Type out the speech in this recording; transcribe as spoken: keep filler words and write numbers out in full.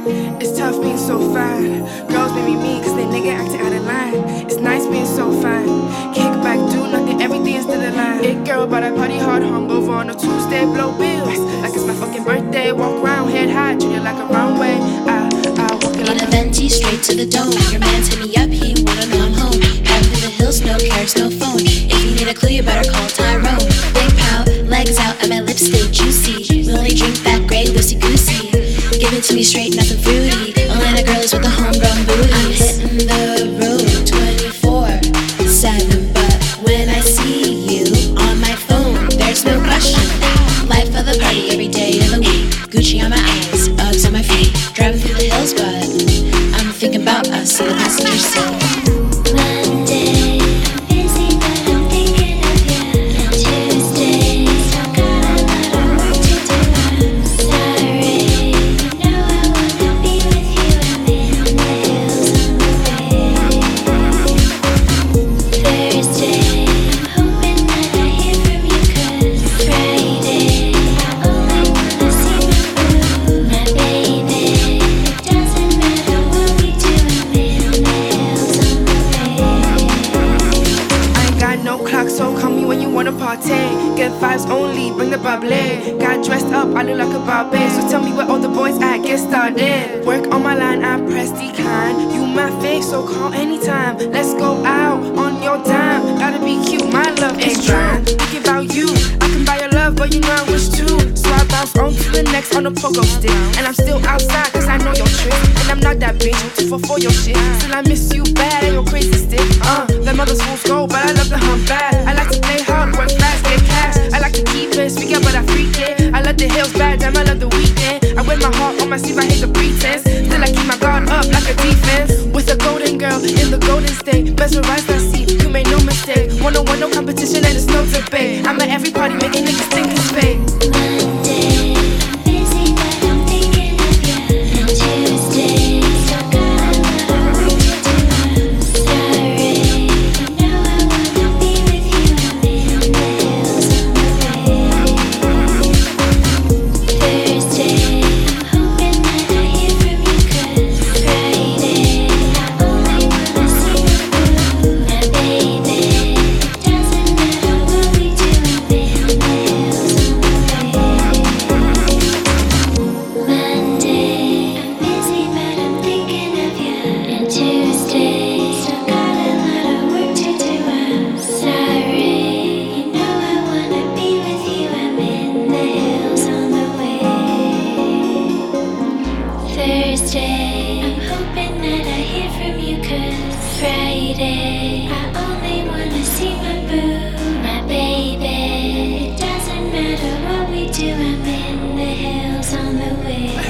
It's tough being so fine. Girls make me mean cause they nigga acting out of line. It's nice being so fine. Kick back, do nothing, everything is still alive. Big girl, but I party hard, hungover on a Tuesday, blow bills. Like it's my fucking birthday, walk around, head high, treat it like a runway. I, I walk it like in a venti, straight to the dome. Your man's hit me up, he wanna know I'm home. Driving through the hills, no cares, no phone. If you need a clue, you better call Tyrone. Big pout, legs out, and my lips stay juicy. We only drink that great loosey goosey. Give it to me straight, nothing fruity. Atlanta girls with the homegrown booties. I'm hitting the road twenty-four seven, but when I see you on my phone, there's no question. Life of the party every day of the week. Gucci on my eyes, Uggs on my feet. Driving through the hills, but I'm thinking about us in the passenger seat. Monday, I'm busy, but I'm thinking of you. And Tuesday, still got a lot of work to do. I'm sorry, you know I wanna be with you. I'm in the hills on the way. Thursday, I'm hoping that I hear from you, cause Friday, I only wanna see my boo, my baby. It doesn't matter what we do, I'm in the hills on the way. I ain't got no clock, so call me when you wanna partay. Get vibes only, bring the bubbly. Got dressed up, I look like a Barbie. So tell me where all the boys at, get started. Work on my line, I press decline. You my face, so call anytime. Let's go out on your dime. Gotta be cute, my love is true. Thinking about you, I can buy your love, but you know I wish too. So I bounce on to the next on a pogo stick. And I'm still outside, cause I know your trick. And I'm not that bitch, too for for your shit. Still I miss you bad and your crazy stick. Uh, the mother's fools go, but I love the hump bad. I like to play hard, work fast, get cash. I like to keep it, speak up, but I freak it. I love the hills bad, damn, I love the weekend. I wear my heart on my sleeve, I hate the pretense. Still I keep my guard up like a defense. With a golden girl in the golden state. Mesmerized, I see, you made no mistake. One-on-one, no competition, and it's no debate. I'm at every party making niggas think it's fake. Monday, I'm busy, but I'm thinking of you. And Tuesday, still got a lot of work to do. I'm sorry, you know I wanna be with you. I'm in the hills on the way. Thursday, I'm hoping that I hear from you, cause Friday, I only wanna see my boo, my baby. It doesn't matter what we do, I'm in the hills on the way. Monday, I'm busy, but I'm thinking of you. And Tuesday, still got a lot of work to do. I'm sorry, you know I wanna be with you. I'm in the hills on the way. Thursday, I'm hoping that I hear from you, cause Friday, I only wanna see my boo, my baby. It doesn't matter what we do, I'm in the hills on the way.